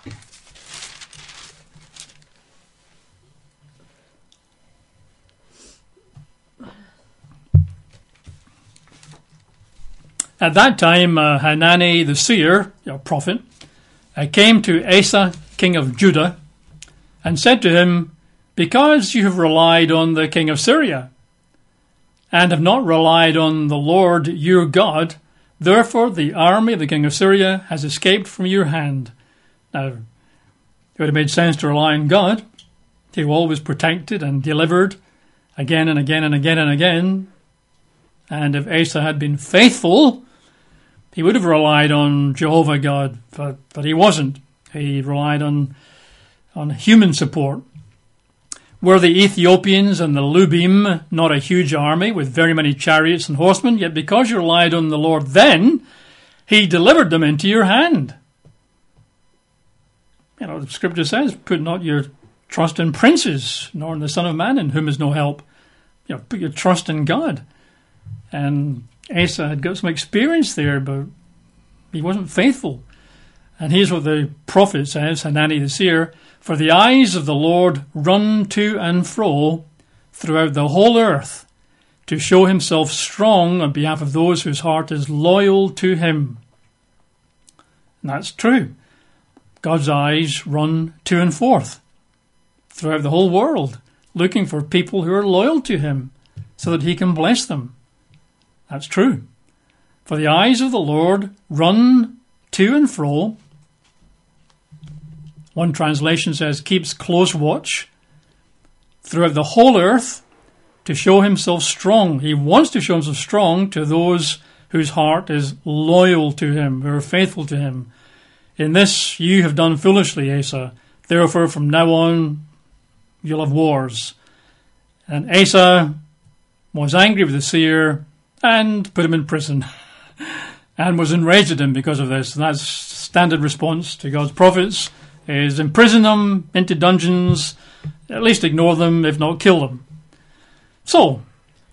At that time, Hanani the seer, prophet, came to Asa, king of Judah, and said to him, because you have relied on the king of Syria, and have not relied on the Lord your God, therefore the army of the king of Syria has escaped from your hand. Now, it would have made sense to rely on God, who always protected and delivered again and again and again and again. And if Asa had been faithful, he would have relied on Jehovah God, but he wasn't. He relied on human support. Were the Ethiopians and the Lubim not a huge army with very many chariots and horsemen? Yet because you relied on the Lord then, he delivered them into your hand. You know, the scripture says, put not your trust in princes, nor in the Son of Man, in whom is no help. You know, put your trust in God. And Asa had got some experience there, but he wasn't faithful. And here's what the prophet says, Hanani the seer, for the eyes of the Lord run to and fro throughout the whole earth to show himself strong on behalf of those whose heart is loyal to him. And that's true. God's eyes run to and forth throughout the whole world, looking for people who are loyal to him so that he can bless them. That's true. For the eyes of the Lord run to and fro. One translation says, keeps close watch throughout the whole earth to show himself strong. He wants to show himself strong to those whose heart is loyal to him, who are faithful to him. In this you have done foolishly, Asa. Therefore, from now on, you'll have wars. And Asa was angry with the seer and put him in prison and was enraged at him because of this. And that's standard response to God's prophets, is imprison them into dungeons, at least ignore them, if not kill them. So,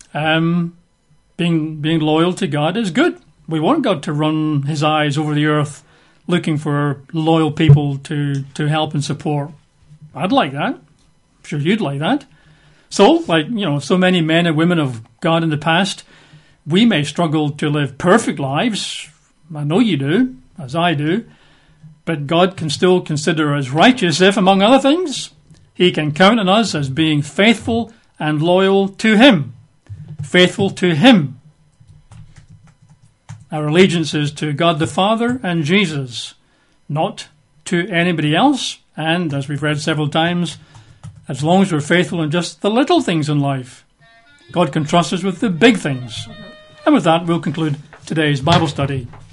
being loyal to God is good. We want God to run his eyes over the earth looking for loyal people to help and support. I'd like that. I'm sure you'd like that. So, so many men and women of God in the past, we may struggle to live perfect lives. I know you do, as I do. But God can still consider us righteous if, among other things, he can count on us as being faithful and loyal to him. Faithful to him. Our allegiance is to God the Father and Jesus, not to anybody else. And, as we've read several times, as long as we're faithful in just the little things in life, God can trust us with the big things. And with that, we'll conclude today's Bible study.